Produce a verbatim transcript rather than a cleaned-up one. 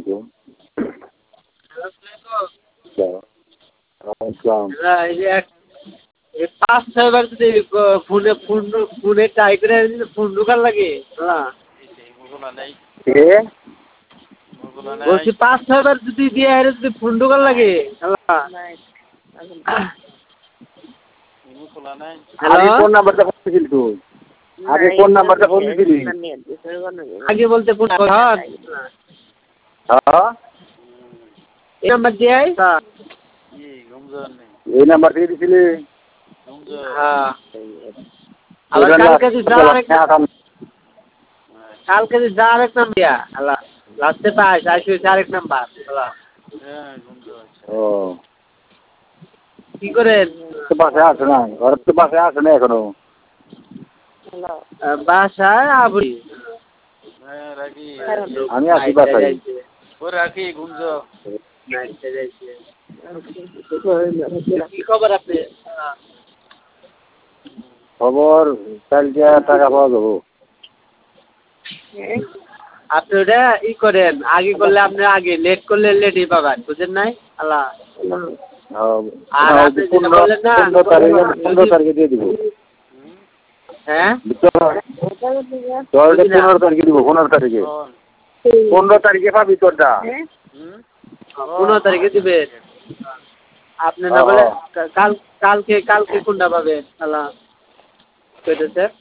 আলাইকুম। আসসালাম। এই যে এক এই পাঁচ ছয়বার যদি ফোনে ফোন ফোনে ট্রাই করে ফোন ঢোকার লাগে হ্যাঁ কে? বলছি পাঁচ ছয়বার যদি দিয়ে হেরে যদি ফোন ঢোকার লাগে হ্যাঁ আগে কোন নাম্বারটা ফোন দিছিলি তুই? আগে কোন নাম্বারটা ফোন দিছিলি? আগে বলতে কোন হ্যাঁ হ্যাঁ এই নাম্বার দিয়ে এই নাম্বার থেকে দিছিলি? হ্যাঁ আবার কালকে দিছা আরেক কালকে দিছা আরেক নাম্বার দিয়া হ্যাঁ লাস্টে পাইছ আইসি আরেক নাম্বার হ্যাঁ ও কি করেন? তো বাসায় আসে না, ঘর তো বাসায় আসে না এখনো। বাসায় আবুরি আমি আছি বাসায়। কি খবর আপনি? খবর কালকে টাকা পাওয়া যাবো। আপনি ওটা ই করেন আগে করলে আপনি আগে লেট করলে লেটই পাবেন বুঝেন নাই আল্লাহ আর আপনি যেটা বললেন না পনেরো তারিখে পনেরো তারিখে দিয়ে দিব। হ্যাঁ পনেরো তারিখে দিব পনেরো তারিখে পনেরো তারিখে পাবি তোরটা। পনেরো তারিখে দিবেন আপনি না বলে কাল কালকে কালকে কোনটা পাবেন আল্লাহ কইতেছে